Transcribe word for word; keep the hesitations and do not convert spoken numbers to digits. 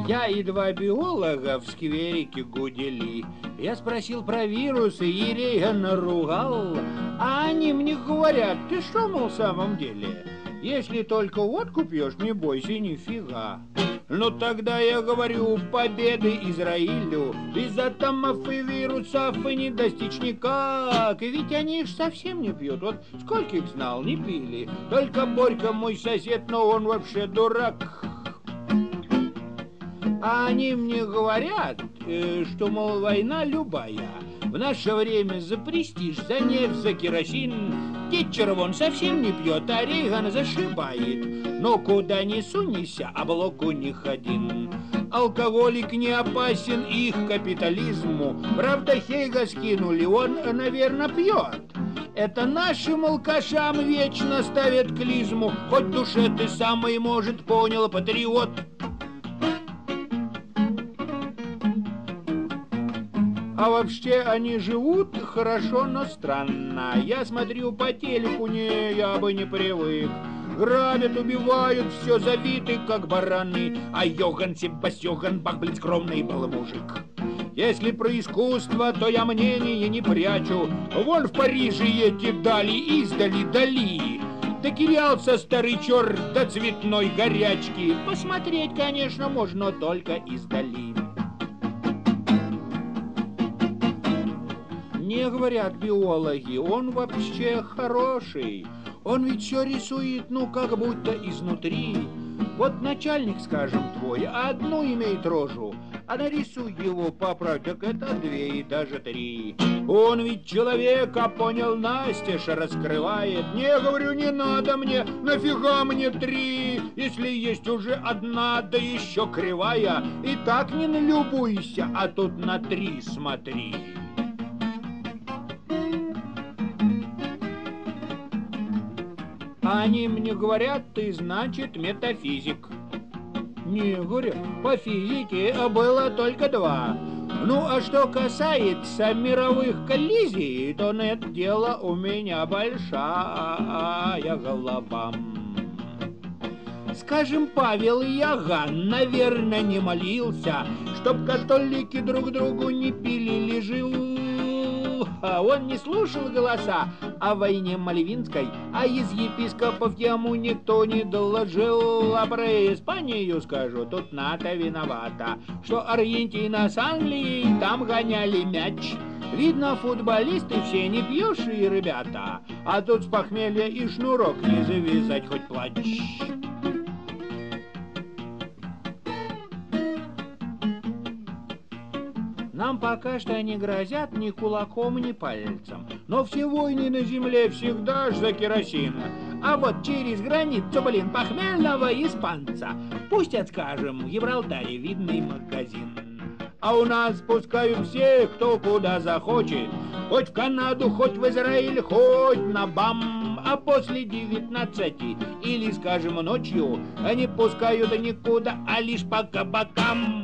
Я и два биолога в скверике гудели. Я спросил про вирусы, и Рейган ругал. А они мне говорят: ты что, мол, в самом деле? Если только водку пьешь, не бойся нифига. Ну тогда я говорю: победы Израилю, без атомов и вирусов и не достичь никак. Ведь они ж совсем не пьют, вот сколько их знал, не пили. Только Борька мой сосед, но он вообще дурак. А они мне говорят, что, мол, война любая в наше время за престиж, за нефть, за керосин. Титчер вон совсем не пьет, а Рейган зашибает. Но куда ни сунься, а блок у них один. Алкоголик не опасен их капитализму. Правда, Хейга скинули, он, наверное, пьет. Это нашим алкашам вечно ставят клизму. Хоть в душе ты самый, может, понял, патриот. А вообще они живут хорошо, но странно. Я смотрю по телеку, не, я бы не привык. Грабят, убивают, все завиты, как бараны. А Йоган Себастьян Бах, блин, скромный был мужик. Если про искусство, то я мнение не прячу. Вон в Париже эти дали издали дали. Дотерялся старый черт до цветной горячки. Посмотреть, конечно, можно только издали. Не говорят биологи, он вообще хороший. Он ведь все рисует, ну, как будто изнутри. Вот начальник, скажем, твой, одну имеет рожу, а нарисуй его поправь, так это две и даже три. Он ведь человека, понял, настежь раскрывает. Не, говорю, не надо мне, нафига мне три, если есть уже одна, да еще кривая. И так не налюбуйся, а тут на три смотри. Они мне говорят: ты, значит, метафизик. Не, говорю, по физике было только два. Ну, а что касается мировых коллизий, то нет, дело у меня большая голова. Скажем, Павел Иоганн, наверное, не молился, чтоб католики друг другу не пилили жил. Он не слушал голоса о войне Мальвинской, а из епископов ему никто не доложил. А про Испанию скажу, тут НАТО виновата, что Аргентина с Англией там гоняли мяч. Видно, футболисты все не пьющие ребята, а тут с похмелья и шнурок не завязать, хоть плачь. Нам пока что не грозят ни кулаком, ни пальцем. Но все войны на земле всегда ж за керосин. А вот через границу, блин, похмельного испанца пустят, скажем, в Гибралтаре видный магазин. А у нас пускают всех, кто куда захочет. Хоть в Канаду, хоть в Израиль, хоть на БАМ. А после девятнадцати или, скажем, ночью они пускают никуда, а лишь по кабакам.